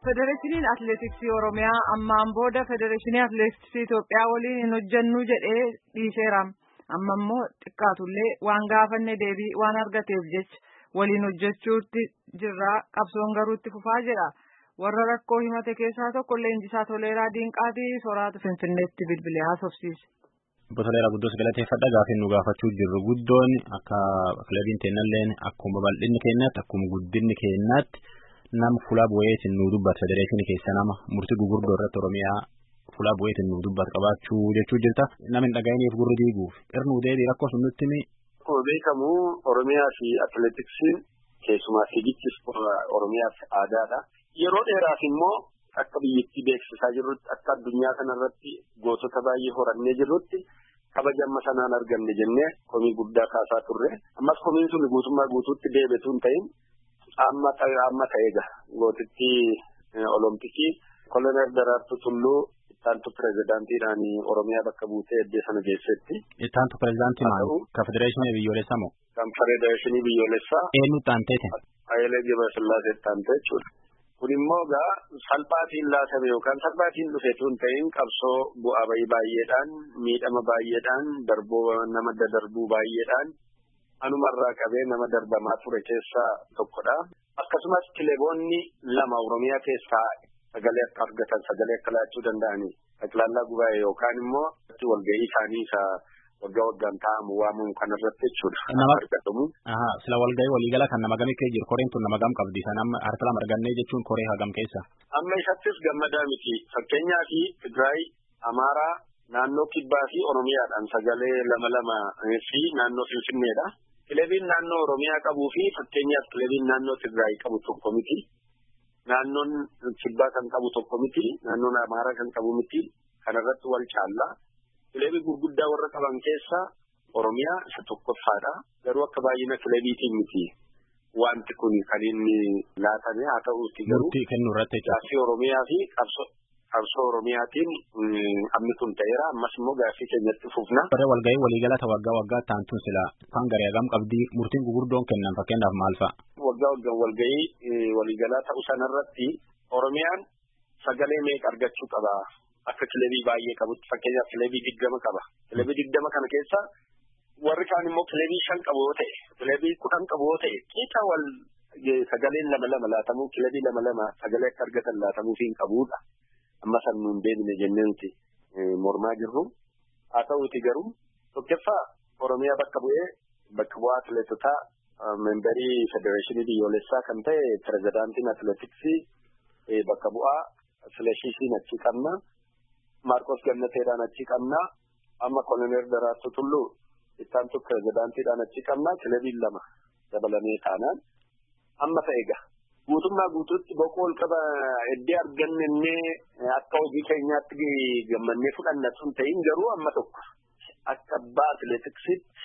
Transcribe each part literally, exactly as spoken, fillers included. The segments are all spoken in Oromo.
Federeeshiniin Atileetiksii Oromiyaa ammaan booda Federeeshinii Atileetiksii Itoophiyaa waliin hin hojjennu jedhee dhiiseera. Amma immoo xiqqaatullee waan gaafanne deebii waan argateef jecha waliin hojjechuutti jirra, qabsoon garuu itti fufaa jedha. Warra rakkoo himate keessaa tokko Leenjisaa Toleeraa Diinqaatii Soraatu Finfinneetti bilbilee haasofsiise. Obbo Toleeraa guddoos galateeffadha. Gaafii nu gaafachuu jirru guddoon akka kilabiin teennalleen akkuma bal'inni keenyaatti akkuma guddinni keenyaatti nama fuula bu'eetiin nu dubbatu federeeshinii keessa nama murtii gurguddoo irratti Oromiyaa fuula bu'eetiin nu dubbatu qabaachuu jechuu jirta. Nama hin dhaga'iniif gurri diiguuf irnuu deebii rakkoo sun nutti himi. Akkuma beekamu Oromiyaa fi Atileetiksiin keessumaa fiigichis Oromiyaaf aadaadha. Yeroo dheeraaf immoo akka biyyattii beeksisaa jirrutti akka addunyaa kanarratti gootota baay'ee horannee jirrutti kabaja amma sanaan argamne jennee komii guddaa kaasaa turre. Ammas komiin sun guutummaa guutuutti deebitu hin ta'in amma amma ta'eega gootitti olompikii Kolonel Daraartuu Tulluu ittaantu pirezidaantiidhaan Oromiyaa bakka buutee eddee sana geessetti. Ittaantu pirezidaantii maal? Ka federeeshinii biyyoolessaa moo? Kan federeeshinii biyyoolessaa. Eenyu taanteeti? Hayilee Gabrasillaasee taantee jechuudha. Kun immoo egaa salphaatiin laatame yookaan salphaatiin dhufeetu hin ta'in qabsoo bu'aa bayii baay'eedhaan miidhama baay'eedhaan darboo nama dadarbuu baay'eedhaan anumarraa qabee nama darbamaa ture keessaa tokkodha. Akkasumas kileeboonni lama Oromiyaa keessaa sagalee akka argatan sagalee akka laachuu danda'anii xaqilaallaa gubaa'ee yookaan immoo walga'ii isaanii isaa waggaa waggaan taa'amu waamamu kanarratti jechuudha. Nama argatamu. Aha sila walga'ii waliigala kan nama gamii kee jiru koreen tun nama gam qabdi san amma harka lama argannee jechuun koree hagam keessa. Amma isattis gammadaa miti fakkeenyaa fi Tigraay, Amaaraa, naannoo Kibbaa fi Oromiyaadhaan sagalee lama lama fi naannoo Finfinneedha. Kilebiin naannoo Oromiyaa qabuu fi fakkeenyaaf kilebiin naannoo Tigraay qabu tokko miti. Naannoon Kibbaa kan qabu tokko miti. Naannoon Amaaraa kan qabu miti. Kanarratti wal caallaa. Kilebii gurguddaa warra qaban keessaa Oromiyaa isa tokkoffaadha. Garuu akka baay'ina kilebiitiin miti. Wanti kun kan inni laatame haa ta'uuti garuu murtii kennu irratti gaaffii Oromiyaa fi qabsoo qabsoo Oromiyaatiin amni kun ta'eera. Ammas immoo gaaffii keenyatti fufna. Bara walga'ii waliigalata waggaa waggaa taantuun sila kan garee hagam qabdii murtiin gurguddoon kennan fakkeenyaaf maal fa'a? Waggaa waggaan walga'ii waliigalaa ta'uu sanarratti Oromiyaan sagalee meeqa argachuu qaba? Akka kilebii baay'ee qabutti fakkeenyaaf kilebii digdama qaba. Kilebii digdama kana keessa warri kaan immoo kilebii shan qabu yoo ta'e, kilebii kudhan qabu yoo ta'e, qixa wal sagaleen lama lama laatamuu kilebii lama lama sagalee akka argatan laatamuu fi hin qabuudha. Amma san nuun deebine jennee nuti mormaa jirru. Haa ta'uuti garuu tokkoffaa Oromiyaa bakka bu'ee bakka bu'aa atileetotaa membarii federeeshinii biyyoolessaa kan ta'e pirezidaantiin atileetiksii bakka bu'aa Sileshiisiin achi qabna. Maarkos Gannateedhaan achi qabna. Amma Kolonel Daraartuu Tulluu ittaantu pirezidaantiidhaan achi qabna. Kilebiin lama dabalamee taanaan amma ta'eega. Guutummaa guutuutti boqoo ol qaba eddee argannee akka hojii keenyaatti gammannee fudhanna sun ta'in garuu amma tokko akka abbaa atileetiksiitti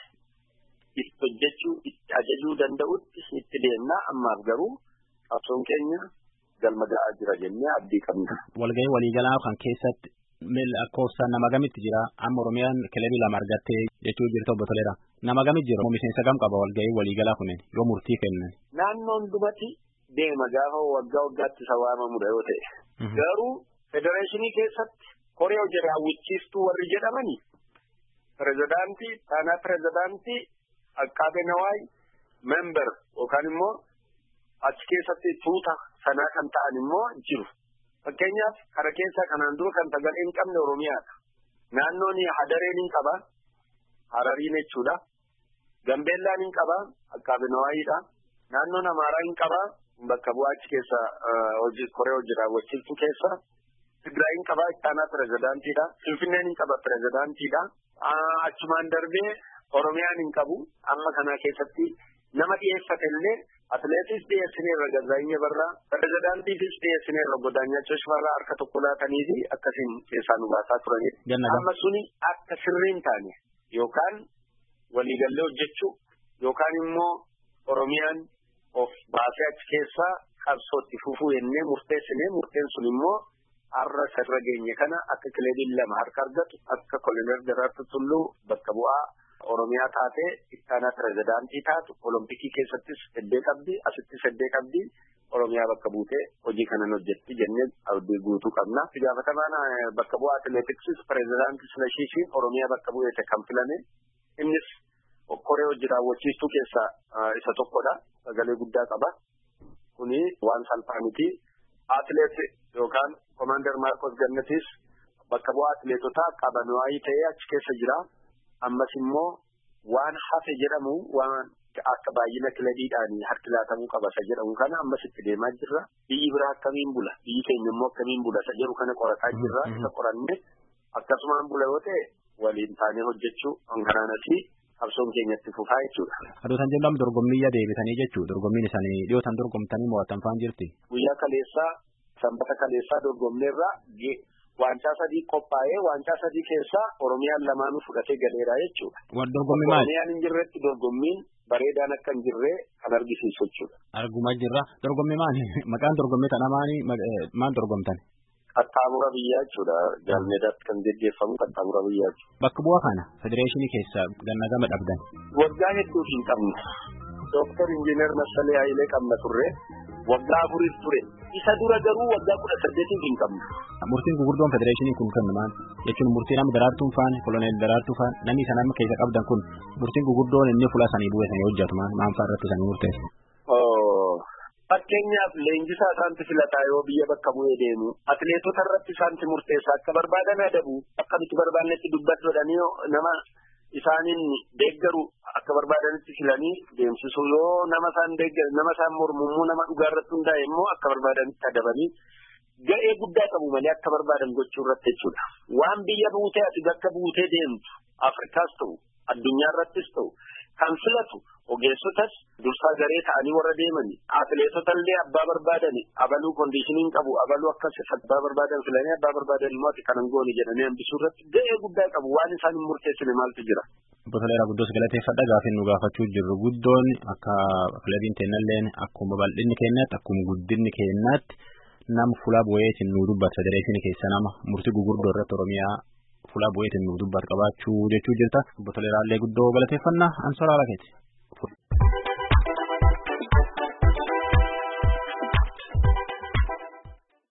itti hojjechuu itti ajajuu danda'utti itti deemnaa ammaaf garuu qabsoon keenya galma ga'aa jira jennee abdii qabna. Walga'ii waliigalaa kan keessatti lakkoofsaan nama gamitti jira amma Oromiyaan kilebii lama argattee jechuu jirtu obbo Toleeraa. Nama gamitti jira moo miseensa gam qaba walga'ii waliigalaa kunneen yoo murtii kennan. Naannoon dhumati deema gaafa waggaa waggaatti isa waamamudha yoo ta'e. Garuu federeeshinii keessatti koree hojii raawwachiistuu warri jedhamani pirezidaantii, taanaa pirezidaantii, Aqaabee Nawaay, member yookaan immoo achi keessatti tuuta sanaa kan ta'an immoo jiru. Fakkeenyaaf kara keessaa kanaan dura kan sagalee hin qabne Oromiyaadha. Naannoon Hadareen hin qaba. Harariin jechuudha. Gambeellaan hin qaba. Aqaabee Nawaayiidha. Naannoon Amaaraa hin qaba. Bakka bu'aa achi keessa hojii koree hojii raawwachiistuu keessa. Tigraay hin qaba. Ittaanaa pirezidaantiidha. Finfinneen hin qaba pirezidaantiidha. Achumaan darbee Oromiyaan hin qabu. Amma kana keessatti nama dhiyeeffate illee atileetis dhiyeessineerra Gazaayinyaa Barraa, pirezidaantiifis dhiyeessineerra Godaanyachoo Shifarraa harka tokko laatanii fi akkasiin keessaa nu baasaa turanidha. Amma suni akka sirriin taane yookaan waliigallee hojjechuu yookaan immoo Oromiyaan of baasee achi keessaa qabsootti fufuu jennee murteessinee murteen sun immoo har'a sirra geenye kana akka kilebiin lama harka argatu akka Kolonel Daraartuu Tulluu bakka bu'aa Oromiyaa taatee ittaanaa pirezidaantii taatu olompikii keessattis heddee qabdi asittis heddee qabdi Oromiyaa bakka buutee hojii kanan hojjetti jennee abdii guutuu qabna. Gaafatamaan bakka bu'aa atileetiksiis pireezidaantii Silashiishiin Oromiyaa bakka bu'ee kan filame innis koree hojii raawwachiistuu keessaa isa tokkodha. Sagalee guddaa qaba. Kuni waan salphaa miti. Atileet yookaan Komaander Maarkos Gannatis bakka bu'aa atileetotaa qaban waayii ta'ee achi keessa jira. Ammas immoo waan hafe jedhamu waan akka baay'ina kilabiidhaan harki laatamuu qaba isa jedhamu kana ammas itti deemaa jirra. Biyyi biraa akkamiin bula? Biyyi keenya immoo akkamiin bula? Isa jedhu kana qorataa jirra. Isa qorannee akkasumaan bula yoo ta'e waliin taanee hojjechuu hanqanaanasi qabsoon keenyatti fufaa jechuudha. Adootan jennamu dorgommiyyaa deebitanii jechuudha. Dorgommiin isaanii dhiyootan dorgomtanii mo'atan faan jirti. Guyyaa kaleessaa sanbata kaleessaa dorgomneerra waancaa sadii qophaa'ee waancaa sadii keessaa Oromiyaan lamaanuu fudhatee galeera jechuudha. Waan dorgommii maali? Oromiyaan hin jirretti dorgommiin bareedaan akka hin jirree kan argisiisu jechuudha. Argumaa jirra. Dorgommii maali? Maqaan dorgommii kana maali? Maal dorgomtan? Qaxxaamura biyyaa jechuudha. Jaalmeedaatti kan geggeeffamu qaxxaamura biyyaa jechuudha. Bakka bu'aa kana federeeshinii keessaa ganna gama dhabdan. Waggaa hedduu hin qabne. Dooktar Injiinar Massalee Hayilee qabna turre. Waggaa afurii ture. Isa dura garuu waggaa kudha saddeetii hin qabne. Murtiin gurguddoon federeeshinii kun kan maal? Jechuun murtii nama Daraartuun faan, koloneel Daraartuu faan, namni isa nama keessa qabdan kun murtiin gurguddoon inni fuula sanii bu'ee sanii hojjetu maal fa'aa irratti sanii murteessu? Fakkeenyaaf leenjisaa isaanti filataa yoo biyya bakka bu'ee deemu atileetota irratti isaanti murteessa akka barbaadan adabu akka nuti barbaannetti dubbattoodhanii nama isaaniin deeggaru akka barbaadanitti filanii deemsisu yoo nama isaan deeggaru nama isaan mormummoo nama dhugaa irratti hundaa'e immoo akka barbaadanitti adabanii ga'ee guddaa qabu malee akka barbaadan gochuu irratti jechuudha. Waan biyya buutee ati bakka buutee deemtu Afrikaas ta'u addunyaa irrattis ta'u kan filatu ogeessotas dursaa garee ta'anii warra deemani atileetota illee abbaa barbaadani abaluu kondiishiniin qabu abaluu akkas abbaa barbaadan filanii abbaa barbaadan immoo ati kanan gooni jedhanii hambisuu irratti ga'ee guddaa qabu waan isaan hin murteessine maaltu jira. Botoleera guddoos galateeffadha gaafii nu gaafachuu jirru guddoon akka kilabiin teennalleen akkuma bal'inni keenyaatti akkuma guddinni keenyaatti nama fuula bu'eetiin nu dubbatu federeeshinii keessa nama murtii gurguddoo irratti Oromiyaa fuula bu'eetiin nu dubbatu qabaachuu jechuu jirta. Botoleeraallee guddoo galateeffannaa ansoraa lakeeti.